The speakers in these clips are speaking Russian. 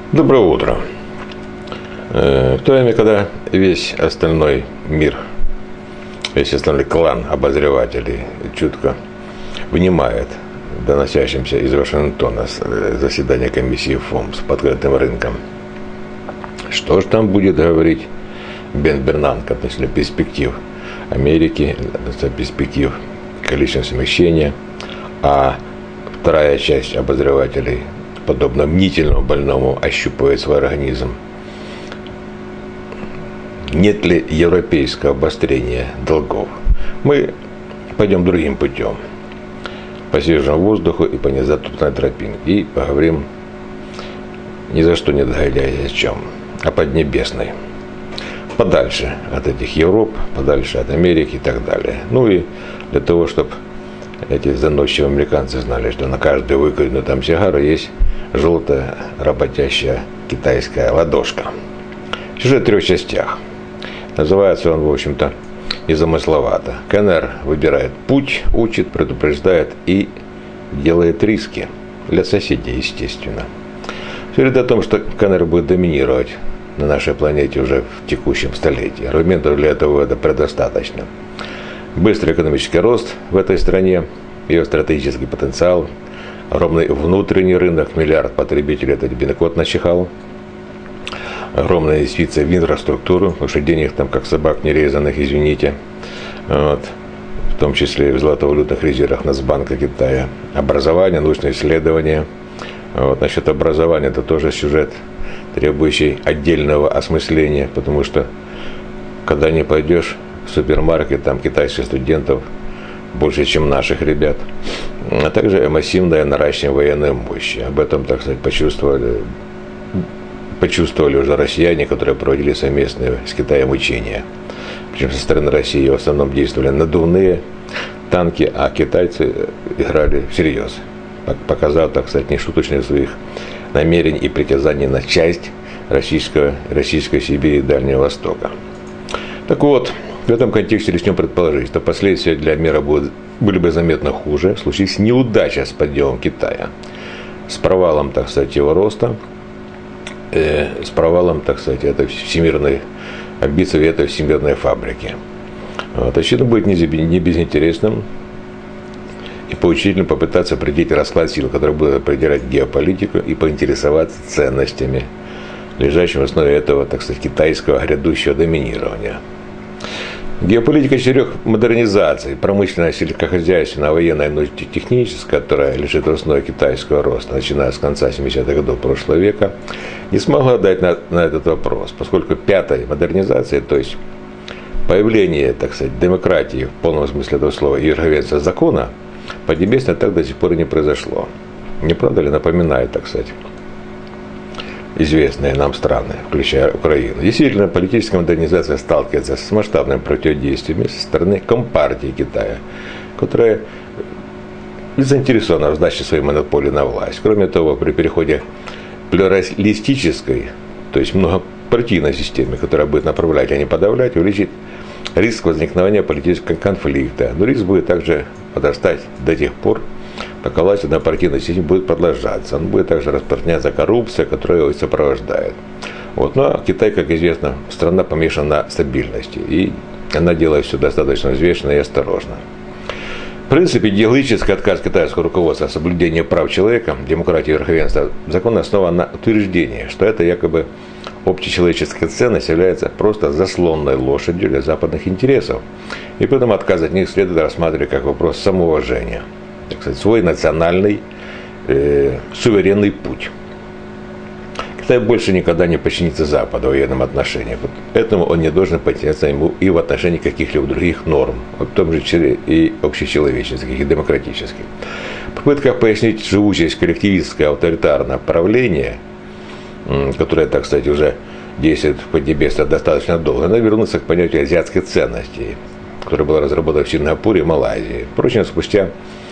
Доброе утро. В то время, когда весь остальной мир, весь остальной клан обозревателей чутко внимает доносящимся из Вашингтона заседания комиссии ФОМ с открытым рынком, что же там будет говорить Бен Бернанке относительно перспектив Америки, перспектив количественного смещения, а вторая часть обозревателей, подобно мнительному больному, ощупывает свой организм. Нет ли европейского обострения долгов? Мы пойдем другим путем. По свежему воздуху и по незатоптанной тропинке. И поговорим ни за что не доганяясь о чем, а поднебесной. Подальше от этих Европ, подальше от Америки и так далее. Ну и для того, чтобы эти заносчивые американцы знали, что на каждую выкуренную там сигару есть желтая работящая китайская ладошка. Сюжет в 3 частях. Называется он, в общем-то, незамысловато. КНР выбирает путь, учит, предупреждает и делает риски. Для соседей, естественно. Все говорит о том, что КНР будет доминировать на нашей планете уже в текущем столетии. Аргументов для этого предостаточно. Быстрый экономический рост в этой стране, ее стратегический потенциал, огромный внутренний рынок, миллиард потребителей, это бинокот начихал, огромная инвестиция в инфраструктуру, потому что денег там как собак нерезанных, извините, вот, в том числе и в золотовалютных резервах Нацбанка Китая, образование, научные исследования. Вот, насчет образования это тоже сюжет, требующий отдельного осмысления, потому что когда не пойдешь в супермаркет, там китайских студентов больше, чем наших ребят, а также массивное наращивание военной мощи. Об этом, так сказать, почувствовали уже россияне, которые проводили совместные с Китаем учения. Причем со стороны России в основном действовали надувные танки, а китайцы играли всерьез, показав, так сказать, нешуточность своих намерений и притязаний на часть российской Сибири и Дальнего Востока. Так вот, в этом контексте рискнем предположить, что последствия для мира были бы заметно хуже, случись неудача с подъемом Китая, с провалом, так сказать, его роста, с провалом, так сказать, этой всемирной амбиции, этой всемирной фабрики. Вот. Очевидно, будет не безинтересным и поучительным попытаться определить расклад сил, который будет определять геополитику, и поинтересоваться ценностями, лежащими в основе этого, так сказать, китайского грядущего доминирования. Геополитика 4 модернизаций, промышленная, сельскохозяйственная, военная, но техническая, которая лежит в основе китайского роста, начиная с конца 70-х годов прошлого века, не смогла дать на этот вопрос, поскольку 5-й модернизация, то есть появление, так сказать, демократии в полном смысле этого слова и верховенства закона, поднебесной так до сих пор и не произошло. Не правда ли, напоминает, так сказать, известные нам страны, включая Украину. Действительно, политическая модернизация сталкивается с масштабными противодействиями со стороны Компартии Китая, которая заинтересована в сдаче своей монополии на власть. Кроме того, при переходе к плюралистической, то есть многопартийной системе, которая будет направлять, а не подавлять, увеличит риск возникновения политического конфликта. Но риск будет также подрастать до тех пор, пока власть однопартийной системы будет продолжаться. Он будет также распространяться коррупция, которая его сопровождает. Вот. Но Китай, как известно, страна помешана на стабильности. И она делает все достаточно взвешенно и осторожно. В принципе, идеологический отказ китайского руководства от соблюдения прав человека, демократии и верховенства закона основан на утверждении, что это якобы общечеловеческая ценность является просто заслонной лошадью для западных интересов. И поэтому отказ от них следует рассматривать как вопрос самоуважения. Так сказать, свой национальный суверенный путь. Китай больше никогда не подчинится Западу в военном отношении. Вот этому он не должен подчиняться ему и в отношении каких-либо других норм, в том же числе и общечеловеческих, и демократических. В попытках пояснить живучесть коллективистское авторитарное правление, которое, так сказать, уже действует в Поднебесной достаточно долго, надо вернуться к понятию азиатских ценностей, которое было разработано в Сингапуре и Малайзии. Впрочем, спустя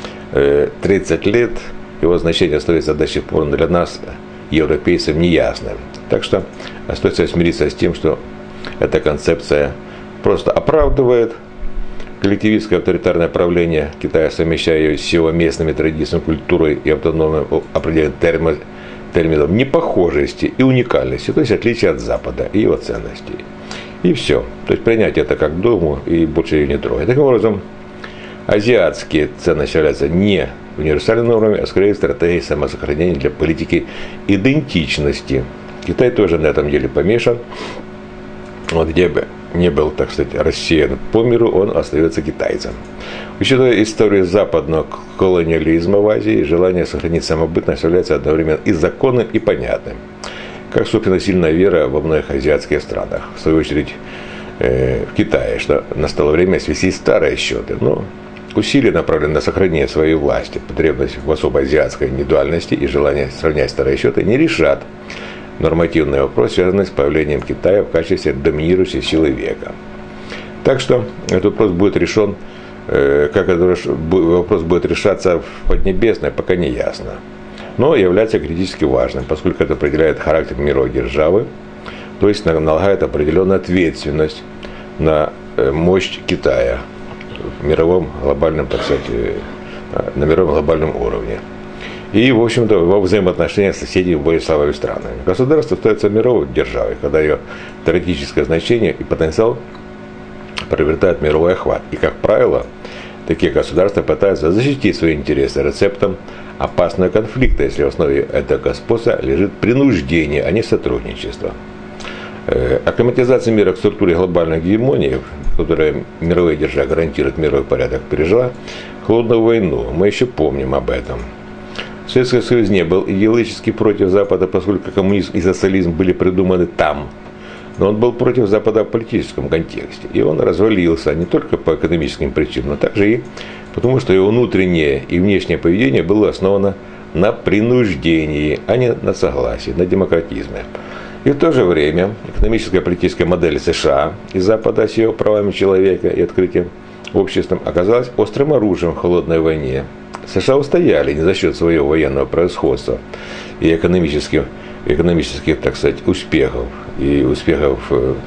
30 лет его значение остается до сих пор для нас, европейцев, неясным. Так что остается смириться с тем, что эта концепция просто оправдывает коллективистское авторитарное правление Китая, совмещая ее с его местными традициями, культурой и автономным определенным терминов непохожести и уникальности, то есть отличия от Запада и его ценностей. И все. То есть принять это как догму и больше ее не трогать. Таким образом, азиатские ценности являются не универсальными нормами, а скорее стратегией самосохранения для политики идентичности. Китай тоже на этом деле помешан. Вот где бы не был, так сказать, рассеян по миру, он остается китайцем. Учитывая историю западного колониализма в Азии, желание сохранить самобытность является одновременно и законным, и понятным. Как, собственно, сильная вера во многих азиатских странах. В свою очередь, в Китае, что настало время свести старые счеты. Но усилия, направленные на сохранение своей власти, потребность в особой азиатской индивидуальности и желание сравнять старые счеты не решат нормативный вопрос, связанный с появлением Китая в качестве доминирующей силы века. Так что этот вопрос будет решен, как этот вопрос будет решаться в Поднебесной, пока не ясно. Но является критически важным, поскольку это определяет характер мировой державы, то есть налагает определенную ответственность на мощь Китая в мировом глобальном, так сказать, на мировом глобальном уровне. И, в общем-то, во взаимоотношениях с соседями более слабыми странами. Государство остается мировой державой, когда ее теоретическое значение и потенциал приобретают мировой охват. И, как правило, такие государства пытаются защитить свои интересы рецептом опасного конфликта, если в основе этого господства лежит принуждение, а не сотрудничество. Акклиматизация мира к структуре глобальной гегемонии, которая мировая держава гарантирует мировой порядок, пережила холодную войну. Мы еще помним об этом. Советский Союз не был идеологически против Запада, поскольку коммунизм и социализм были придуманы там. Но он был против Запада в политическом контексте. И он развалился не только по экономическим причинам, но также и потому, что его внутреннее и внешнее поведение было основано на принуждении, а не на согласии, на демократизме. И в то же время экономическая и политическая модель США и Запада с его правами человека и открытием обществом оказалась острым оружием в холодной войне. США устояли не за счет своего военного превосходства и экономических, так сказать, успехов и успехов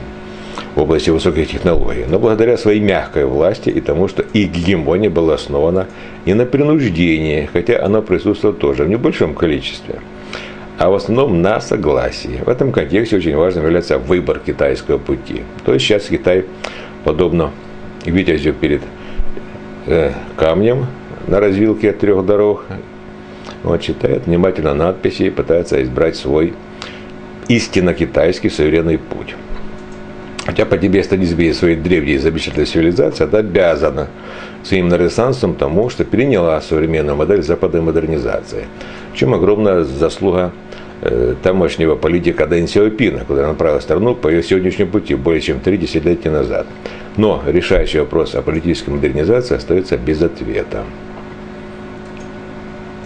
в области высоких технологий, но благодаря своей мягкой власти и тому, что их гегемония была основана не на принуждении, хотя оно присутствовало тоже в небольшом количестве, а в основном на согласии. В этом контексте очень важным является выбор китайского пути. То есть сейчас Китай, подобно витязю перед камнем на развилке 3 дорог, он читает внимательно надписи и пытается избрать свой истинно китайский суверенный путь. Хотя Поднебесная не сбеет своей древней замечательной цивилизации, это обязана своим ренессансом тому, что переняла современную модель западной модернизации. В чем огромная заслуга тамошнего политика Дэн Сяопина, который направил страну по ее сегодняшнему пути более чем 3 десятилетия назад. Но решающий вопрос о политической модернизации остается без ответа.